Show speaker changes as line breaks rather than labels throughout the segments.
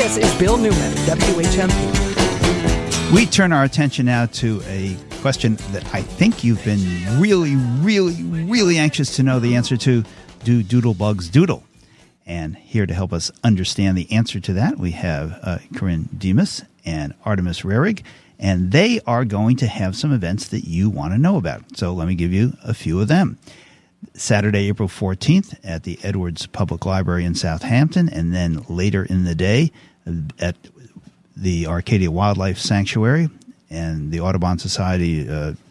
This is Bill Newman, WHMP.
We turn our attention now to a question that I think you've been really, really, really anxious to know the answer to. Do doodlebugs doodle? And here to help us understand the answer to that, we have Corinne Demas and Artemis Rerig, and they are going to have some events that you want to know about. So let me give you a few of them. Saturday, April 14th at the Edwards Public Library in Southampton, and then later in the day at the Arcadia Wildlife Sanctuary and the Audubon Society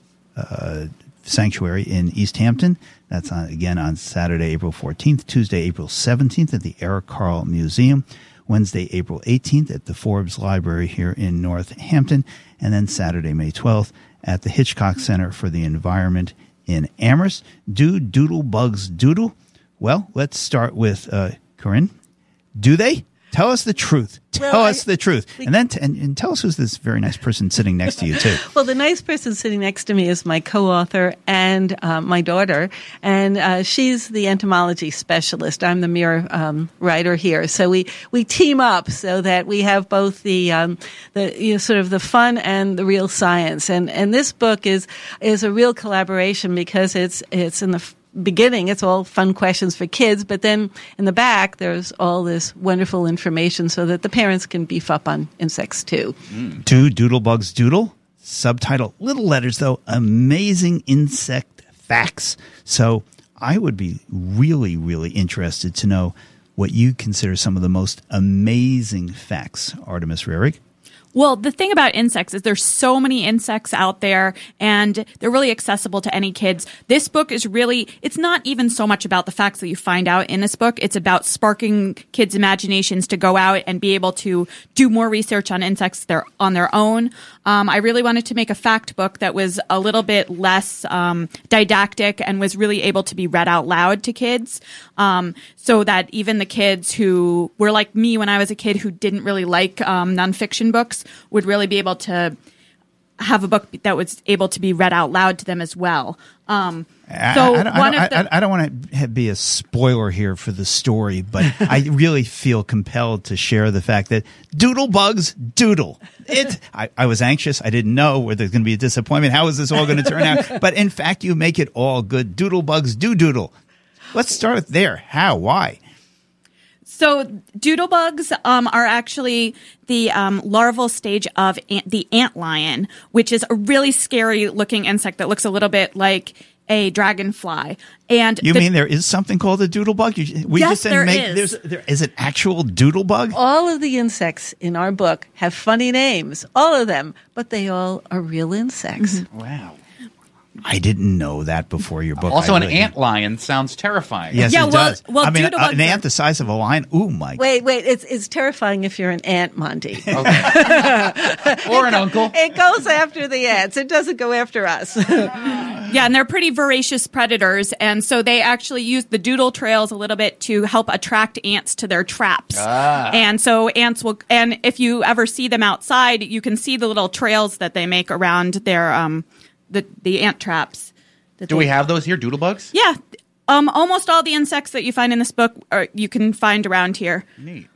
Sanctuary in East Hampton. That's again on Saturday, April 14th, Tuesday, April 17th at the Eric Carle Museum, Wednesday, April 18th at the Forbes Library here in Northampton, and then Saturday, May 12th at the Hitchcock Center for the Environment in Amherst. Do doodlebugs doodle? Well, let's start with Corinne. Do they? Tell us the truth. Tell us the truth. And then and tell us who's this very nice person sitting next to you, too.
Well, the nice person sitting next to me is my co-author and my daughter, and she's the entomology specialist. I'm the mere writer here. So we team up so that we have both the sort of the fun and the real science. And this book is a real collaboration because it's in the beginning, it's all fun questions for kids, but then in the back, there's all this wonderful information so that the parents can beef up on insects too.
Do doodlebugs doodle? Subtitle, little letters though, amazing insect facts. So I would be really, really interested to know what you consider some of the most amazing facts, Artemis Rerig.
Well, the thing about insects is there's so many insects out there, and they're really accessible to any kids. This book is really, it's not even so much about the facts that you find out in this book. It's about sparking kids' imaginations to go out and be able to do more research on insects on their own. I really wanted to make a fact book that was a little bit less didactic and was really able to be read out loud to kids, so that even the kids who were like me when I was a kid who didn't really like nonfiction books would really be able to have a book that was able to be read out loud to them as well. I don't want to be a spoiler here for the story, but I really feel compelled to share the fact that doodlebugs doodle. I was anxious. I didn't know whether there's going to be a disappointment. How is this all going to turn out? But in fact, you make it all good. Doodlebugs do doodle. Let's start there. How? Why? So doodlebugs are actually the larval stage of the antlion, which is a really scary-looking insect that looks a little bit like a dragonfly. And
you mean there is something called a doodlebug? There is an actual doodlebug?
All of the insects in our book have funny names, all of them, but they all are real insects.
Mm-hmm. Wow. I didn't know that before your book.
Also, an antlion sounds terrifying.
Yes, it does.
Well,
I mean, an ant the size of a lion. Ooh, my!
Wait! It's terrifying if you're an ant, Monty.
Okay. Or an uncle.
It goes after the ants. It doesn't go after us.
Yeah, and they're pretty voracious predators, and so they actually use the doodle trails a little bit to help attract ants to their traps. And so ants will, and if you ever see them outside, you can see the little trails that they make around their the ant traps.
Do we have those here, doodlebugs?
Yeah. Almost all the insects that you find in this book you can find around here.
Neat.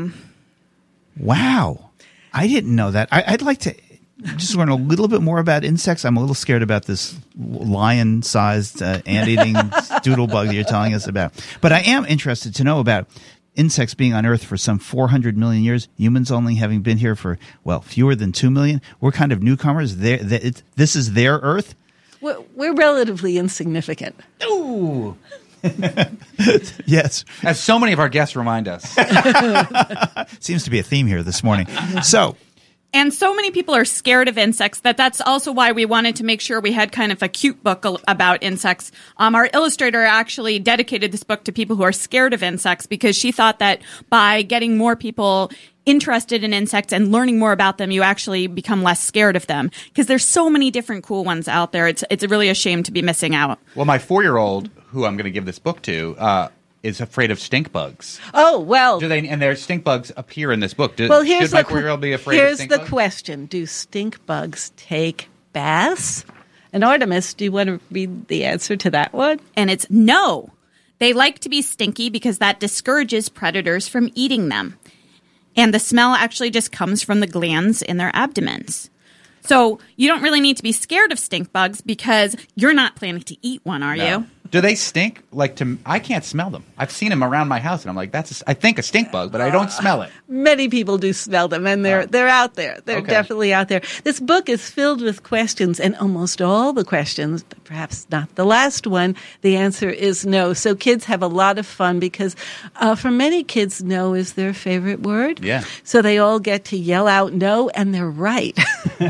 Wow. I didn't know that. I'd like to just learn a little bit more about insects. I'm a little scared about this lion-sized ant-eating doodlebug that you're telling us about. But I am interested to know about insects being on Earth for some 400 million years, humans only having been here for, fewer than 2 million. We're kind of newcomers. This is their Earth?
We're relatively insignificant.
Ooh.
Yes.
As so many of our guests remind us.
Seems to be a theme here this morning.
And so many people are scared of insects that's also why we wanted to make sure we had kind of a cute book about insects. Our illustrator actually dedicated this book to people who are scared of insects because she thought that by getting more people interested in insects and learning more about them, you actually become less scared of them because there's so many different cool ones out there. It's really a shame to be missing out.
Well, my 4-year-old, who I'm going to give this book to, is afraid of stink bugs.
Oh, well.
And their stink bugs appear in this book.
Should
my 4-year-old be afraid of stink bugs?
Here's the question. Do stink bugs take baths? And Artemis, do you want to read the answer to that one?
And it's no. They like to be stinky because that discourages predators from eating them. And the smell actually just comes from the glands in their abdomens. So you don't really need to be scared of stink bugs because you're not planning to eat one, are you?
Do they stink? I can't smell them. I've seen them around my house, and I'm like, I think a stink bug, but I don't smell it.
Many people do smell them, and they're out there. They're definitely out there. This book is filled with questions, and almost all the questions, but perhaps not the last one, the answer is no. So kids have a lot of fun because for many kids, no is their favorite word.
Yeah.
So they all get to yell out no, and they're right.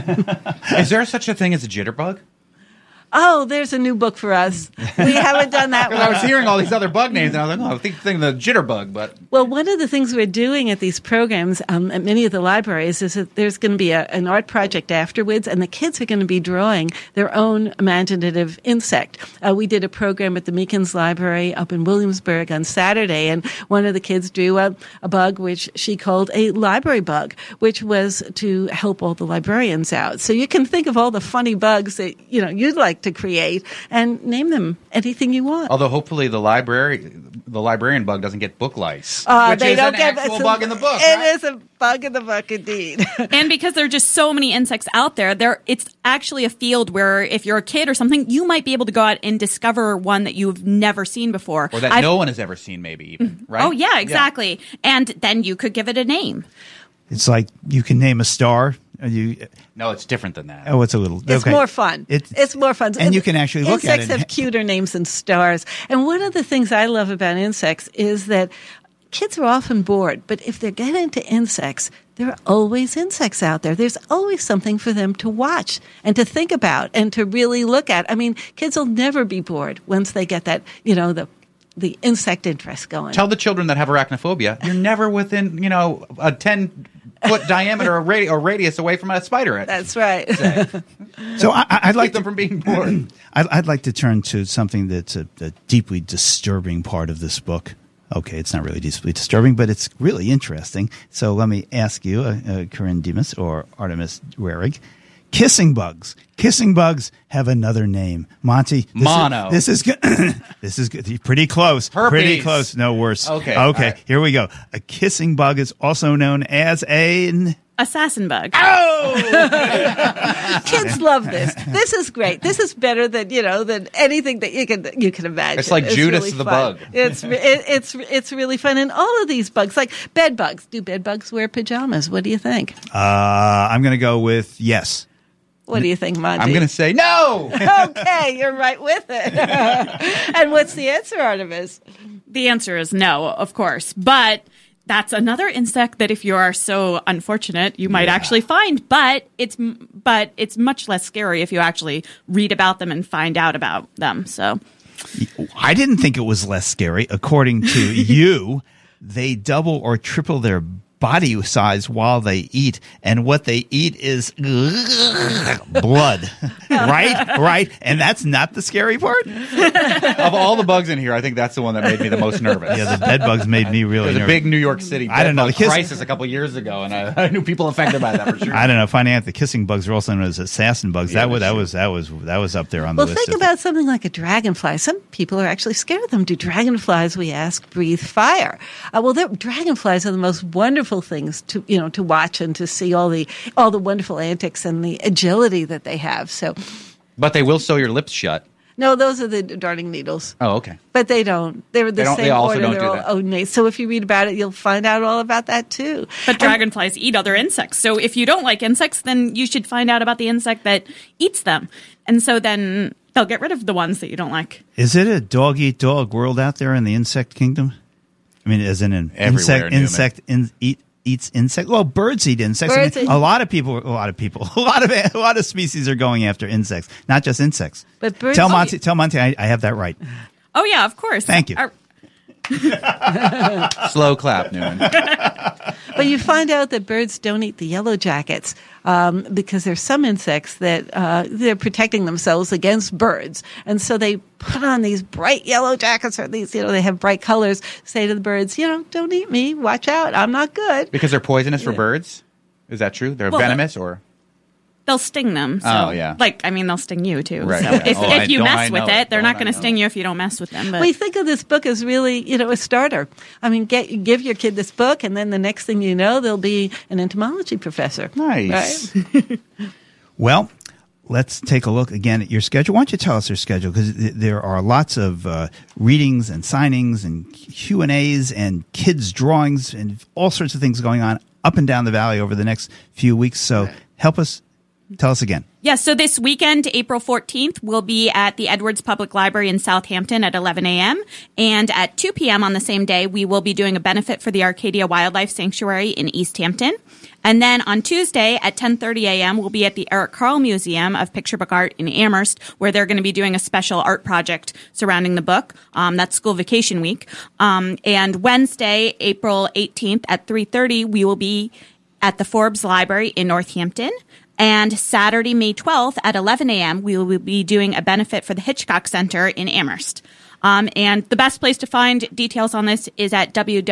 Is there such a thing as a jitterbug?
Oh, there's a new book for us. We haven't done that one.
I was hearing all these other bug names, and I was like, I think the jitterbug, but...
Well, one of the things we're doing at these programs at many of the libraries is that there's going to be an art project afterwards, and the kids are going to be drawing their own imaginative insect. We did a program at the Meekins Library up in Williamsburg on Saturday, and one of the kids drew a bug which she called a library bug, which was to help all the librarians out. So you can think of all the funny bugs that you'd like to create and name them anything you want.
Although hopefully the librarian bug doesn't get book lice, which
they
is
don't
an
get
actual bug in the book.
It is a bug in the book, indeed.
And because there are just so many insects out there, it's actually a field where if you're a kid or something, you might be able to go out and discover one that you've never seen before.
Or that no one has ever seen, maybe even, right?
Oh, yeah, exactly. Yeah. And then you could give it a name.
It's like you can name a star.
No, it's different than that.
Oh, it's a little...
It's more fun. It's more fun.
And you can actually look at it.
Insects have cuter names than stars. And one of the things I love about insects is that kids are often bored, but if they get into insects, there are always insects out there. There's always something for them to watch and to think about and to really look at. I mean, kids will never be bored once they get that, the insect interest going.
Tell the children that have arachnophobia, you're never within, a 10-foot diameter or radius away from a spider.
That's right.
So I'd like
keep them from being bored.
I'd like to turn to something that's a deeply disturbing part of this book. Okay, it's not really deeply disturbing, but it's really interesting. So let me ask you, Corinne Demas or Artemis Waring, kissing bugs. Kissing bugs have another name. Monty.
Mono.
This is good. This is good. Pretty close.
Herpes.
Pretty close. No worse.
Okay.
Right. Here we go. A kissing bug is also known as an
assassin bug.
Oh!
Kids love this. This is great. This is better than than anything that you can imagine.
It's like Judas
really
the
fun.
bug.
It's really fun. And all of these bugs, like bed bugs. Do bed bugs wear pajamas? What do you think?
I'm going to go with yes.
What do you think, Monty?
I'm going to say no.
Okay, you're right with it. And what's the answer, Artemis?
The answer is no, of course. But that's another insect that if you are so unfortunate, you might actually find. But it's much less scary if you actually read about them and find out about them. So
I didn't think it was less scary. According to you, they double or triple their body size while they eat, and what they eat is blood. Right? And that's not the scary part?
Of all the bugs in here, I think that's the one that made me the most nervous.
Yeah, the bed bugs made me really nervous.
There's a big New York City
I don't know,
crisis a couple years ago, and I knew people affected by that for sure.
I don't know. Finding out the kissing bugs are also known as assassin bugs.
Yeah,
that was up there on the list.
Well, think about something like a dragonfly. Some people are actually scared of them. Do dragonflies, we ask, breathe fire? Dragonflies are the most wonderful things to watch and to see all the wonderful antics and the agility that they have. So,
but they will sew your lips shut.
No, those are the darning needles.
Oh, okay.
But they don't. They're the same
they also
order.
Don't
They're
do
all
that.
odonate. So if you read about it, you'll find out all about that too.
But dragonflies eat other insects. So if you don't like insects, then you should find out about the insect that eats them. And so then they'll get rid of the ones that you don't like.
Is it a dog-eat-dog world out there in the insect kingdom? I mean, as in an
Everywhere,
eats insects. Well, birds eat insects. A lot of species are going after insects, not just insects.
But birds.
Tell Monty, I have that right.
Oh yeah, of course.
Thank you.
Slow clap, Newman.
But you find out that birds don't eat the yellow jackets because there's some insects that they're protecting themselves against birds, and so they put on these bright yellow jackets, or these they have bright colors. Say to the birds, don't eat me. Watch out, I'm not good.
Because they're poisonous for birds. Is that true? They're venomous, or
they'll sting them. So,
Oh, yeah.
they'll sting you too.
Right,
So
yeah.
if you
I
mess
know
with
it.
it, they're
Don't
not
I
going to
know
sting
it.
you if you don't mess with them. But
We think of this book as really, a starter. I mean, give your kid this book, and then the next thing you know, they'll be an entomology professor.
Nice.
Right?
Well, let's take a look again at your schedule. Why don't you tell us your schedule? Because there are lots of readings and signings and Q&As and kids' drawings and all sorts of things going on up and down the valley over the next few weeks. So help us. Tell us again.
Yes, so this weekend, April 14th, we'll be at the Edwards Public Library in Southampton at 11 a.m. And at 2 p.m. on the same day, we will be doing a benefit for the Arcadia Wildlife Sanctuary in East Hampton. And then on Tuesday at 10:30 a.m., we'll be at the Eric Carle Museum of Picture Book Art in Amherst, where they're going to be doing a special art project surrounding the book. That's school vacation week. And Wednesday, April 18th at 3:30, we will be at the Forbes Library in Northampton. And Saturday, May 12th at 11 a.m., we will be doing a benefit for the Hitchcock Center in Amherst. And the best place to find details on this is at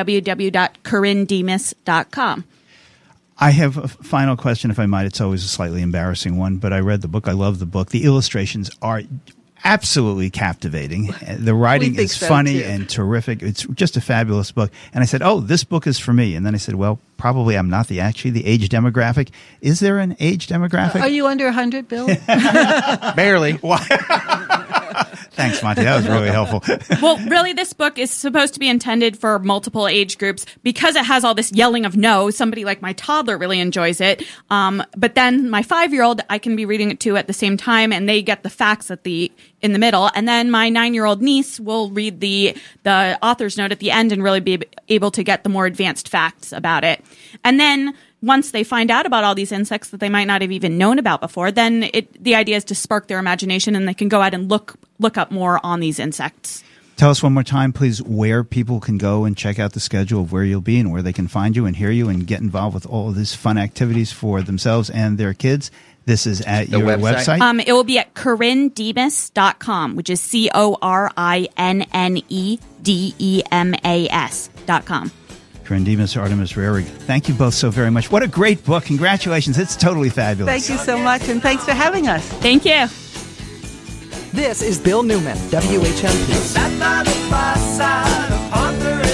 www.corindemis.com.
I have a final question, if I might. It's always a slightly embarrassing one, but I read the book. I love the book. The illustrations are absolutely captivating. The writing is
so,
funny
too.
and terrific. It's just a fabulous book. And I said, oh, this book is for me. And then I said, well, probably I'm not the age demographic. Is there an age demographic?
Are you under 100, Bill?
Barely.
Thanks, Monty. That was really helpful.
Well, really, this book is supposed to be intended for multiple age groups because it has all this yelling of no. Somebody like my toddler really enjoys it. But then my 5-year-old, I can be reading it to at the same time, and they get the facts in the middle. And then my 9-year-old niece will read the author's note at the end and really be able to get the more advanced facts about it. And then once they find out about all these insects that they might not have even known about before, then the idea is to spark their imagination, and they can go out and look up more on these insects.
Tell us one more time, please, where people can go and check out the schedule of where you'll be and where they can find you and hear you and get involved with all of these fun activities for themselves and their kids. This is at
The
your
website?
website.
It will be at corindemis.com, which is CORINNEDEMAS.com.
Corinne Demis, Artemis Rarig. Thank you both so very much. What a great book. Congratulations. It's totally fabulous.
Thank you so much, and thanks for having us.
Thank you.
This is Bill Newman, WHMP.
Sat by the fireside of Arthur